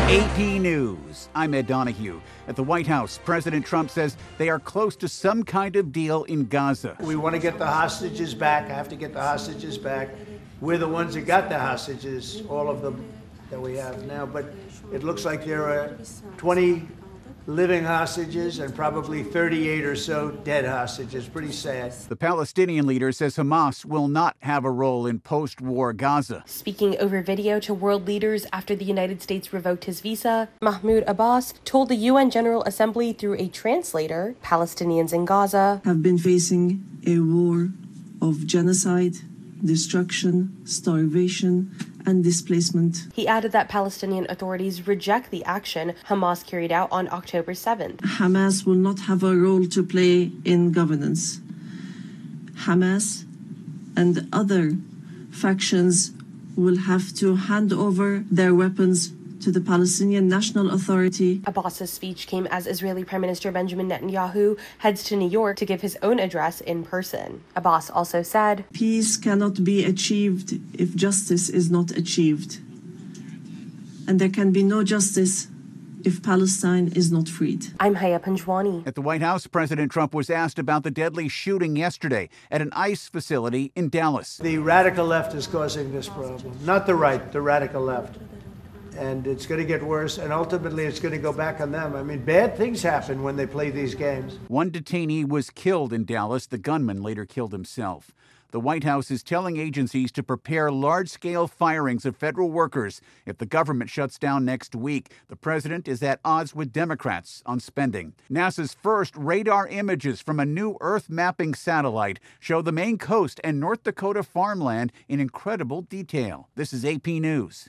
AP News. I'm Ed Donahue. At the White House, President Trump says they are close to some kind of deal in Gaza. We want to get the hostages back. I have to get the hostages back. We're the ones that got the hostages, all of them that we have now. But it looks like there are 20 living hostages and probably 38 or so dead hostages. Pretty sad. The Palestinian leader says Hamas will not have a role in post-war Gaza. Speaking over video to world leaders after the United States revoked his visa, Mahmoud Abbas told the UN General Assembly through a translator, Palestinians in Gaza have been facing a war of genocide, destruction, starvation, and displacement. He added that Palestinian authorities reject the action Hamas carried out on October 7th. Hamas will not have a role to play in governance. Hamas and other factions will have to hand over their weapons to the Palestinian National Authority. Abbas's speech came as Israeli Prime Minister Benjamin Netanyahu heads to New York to give his own address in person. Abbas also said, "Peace cannot be achieved if justice is not achieved. And there can be no justice if Palestine is not freed." I'm Haya Panjwani. At the White House, President Trump was asked about the deadly shooting yesterday at an ICE facility in Dallas. The radical left is causing this problem, not the right, the radical left. And it's going to get worse, and ultimately it's going to go back on them. I mean, bad things happen when they play these games. One detainee was killed in Dallas. The gunman later killed himself. The White House is telling agencies to prepare large-scale firings of federal workers if the government shuts down next week. The president is at odds with Democrats on spending. NASA's first radar images from a new Earth mapping satellite show the Maine coast and North Dakota farmland in incredible detail. This is AP News.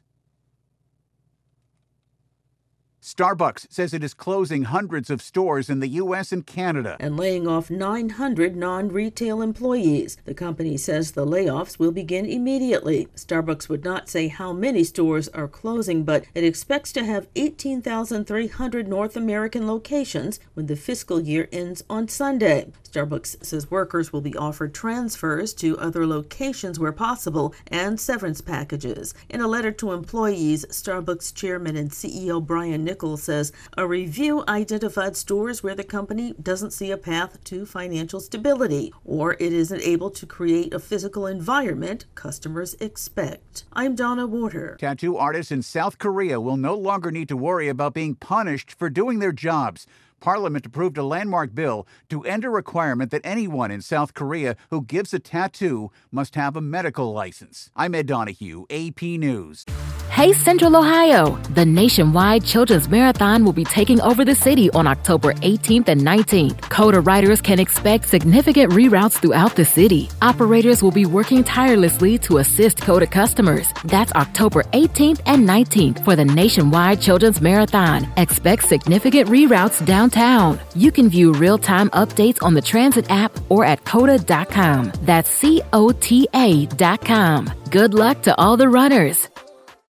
Starbucks says it is closing hundreds of stores in the U.S. and Canada and laying off 900 non-retail employees. The company says the layoffs will begin immediately. Starbucks would not say how many stores are closing, but it expects to have 18,300 North American locations when the fiscal year ends on Sunday. Starbucks says workers will be offered transfers to other locations where possible and severance packages. In a letter to employees, Starbucks chairman and CEO Brian Nichols says a review identified stores where the company doesn't see a path to financial stability or it isn't able to create a physical environment customers expect. I'm Donna Water. Tattoo artists in South Korea will no longer need to worry about being punished for doing their jobs. Parliament approved a landmark bill to end a requirement that anyone in South Korea who gives a tattoo must have a medical license. I'm Ed Donahue, AP News. Hey Central Ohio! The nationwide Children's Marathon will be taking over the city on October 18th and 19th. CODA riders can expect significant reroutes throughout the city. Operators will be working tirelessly to assist CODA customers. That's October 18th and 19th for the nationwide Children's Marathon. Expect significant reroutes downtown. You can view real-time updates on the Transit app or at CODA.com. That's COTA.com. Good luck to all the runners.